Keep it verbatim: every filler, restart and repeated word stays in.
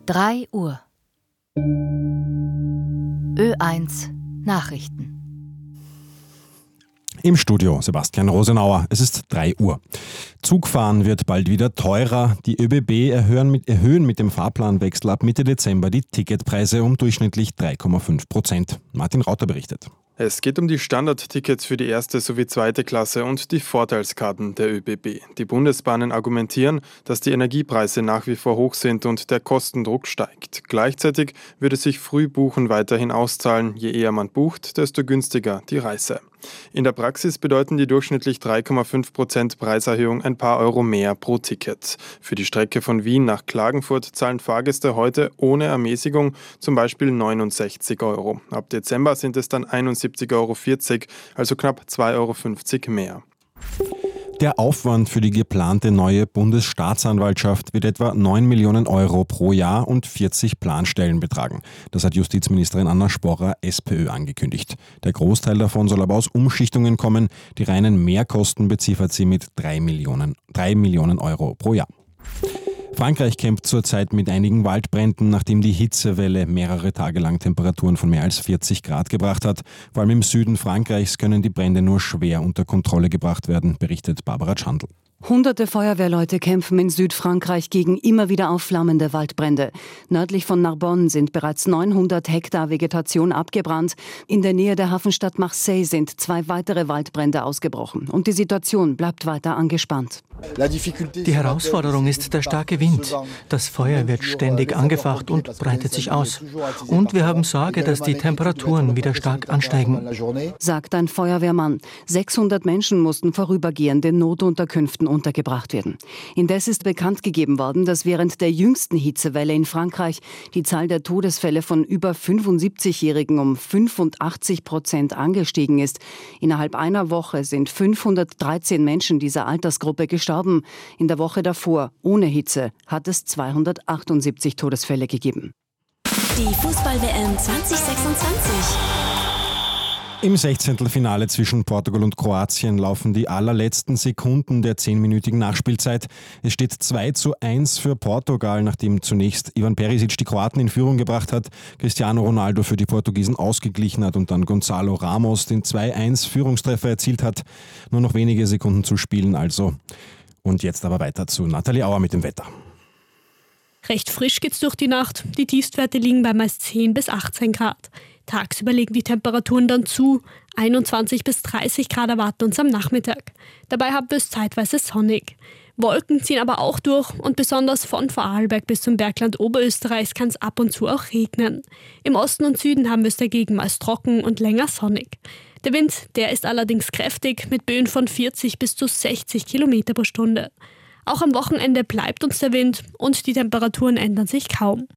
drei Uhr. Ö eins Nachrichten. Im Studio Sebastian Rosenauer. Es ist drei Uhr. Zugfahren wird bald wieder teurer. Die ÖBB erhöhen mit, erhöhen mit dem Fahrplanwechsel ab Mitte Dezember die Ticketpreise um durchschnittlich drei Komma fünf Prozent. Martin Rauter berichtet. Es geht um die Standardtickets für die erste sowie zweite Klasse und die Vorteilskarten der ÖBB. Die Bundesbahnen argumentieren, dass die Energiepreise nach wie vor hoch sind und der Kostendruck steigt. Gleichzeitig würde sich Frühbuchen weiterhin auszahlen. Je eher man bucht, desto günstiger die Reise. In der Praxis bedeuten die durchschnittlich drei Komma fünf Prozent Preiserhöhung ein paar Euro mehr pro Ticket. Für die Strecke von Wien nach Klagenfurt zahlen Fahrgäste heute ohne Ermäßigung zum Beispiel neunundsechzig Euro. Ab Dezember sind es dann einundsiebzig Euro vierzig, also knapp zwei Euro fünfzig mehr. Der Aufwand für die geplante neue Bundesstaatsanwaltschaft wird etwa neun Millionen Euro pro Jahr und vierzig Planstellen betragen. Das hat Justizministerin Anna Sporrer, SPÖ, angekündigt. Der Großteil davon soll aber aus Umschichtungen kommen. Die reinen Mehrkosten beziffert sie mit drei Millionen, drei Millionen Euro pro Jahr. Frankreich kämpft zurzeit mit einigen Waldbränden, nachdem die Hitzewelle mehrere Tage lang Temperaturen von mehr als vierzig Grad gebracht hat. Vor allem im Süden Frankreichs können die Brände nur schwer unter Kontrolle gebracht werden, berichtet Barbara Tschandl. Hunderte Feuerwehrleute kämpfen in Südfrankreich gegen immer wieder aufflammende Waldbrände. Nördlich von Narbonne sind bereits neunhundert Hektar Vegetation abgebrannt. In der Nähe der Hafenstadt Marseille sind zwei weitere Waldbrände ausgebrochen. Und die Situation bleibt weiter angespannt. Die Herausforderung ist der starke Wind. Das Feuer wird ständig angefacht und breitet sich aus. Und wir haben Sorge, dass die Temperaturen wieder stark ansteigen, sagt ein Feuerwehrmann. sechshundert Menschen mussten vorübergehend in Notunterkünften untergebracht werden. Indes ist bekannt gegeben worden, dass während der jüngsten Hitzewelle in Frankreich die Zahl der Todesfälle von über fünfundsiebzigjährigen um fünfundachtzig Prozent angestiegen ist. Innerhalb einer Woche sind fünfhundertdreizehn Menschen dieser Altersgruppe gestorben. In der Woche davor, ohne Hitze, hat es zweihundertachtundsiebzig Todesfälle gegeben. Die Fußball-W M zwanzig sechsundzwanzig. Im Sechzehntelfinale zwischen Portugal und Kroatien laufen die allerletzten Sekunden der zehnminütigen Nachspielzeit. Es steht zwei zu eins für Portugal, nachdem zunächst Ivan Perisic die Kroaten in Führung gebracht hat, Cristiano Ronaldo für die Portugiesen ausgeglichen hat und dann Gonzalo Ramos den zwei eins Führungstreffer erzielt hat. Nur noch wenige Sekunden zu spielen also. Und jetzt aber weiter zu Nathalie Auer mit dem Wetter. Recht frisch geht's durch die Nacht. Die Tiefstwerte liegen bei meist zehn bis achtzehn Grad. Tagsüber legen die Temperaturen dann zu. einundzwanzig bis dreißig Grad erwarten uns am Nachmittag. Dabei haben wir es zeitweise sonnig. Wolken ziehen aber auch durch und besonders von Vorarlberg bis zum Bergland Oberösterreichs kann es ab und zu auch regnen. Im Osten und Süden haben wir es dagegen meist trocken und länger sonnig. Der Wind, der ist allerdings kräftig mit Böen von vierzig bis zu sechzig Kilometer pro Stunde. Auch am Wochenende bleibt uns der Wind und die Temperaturen ändern sich kaum.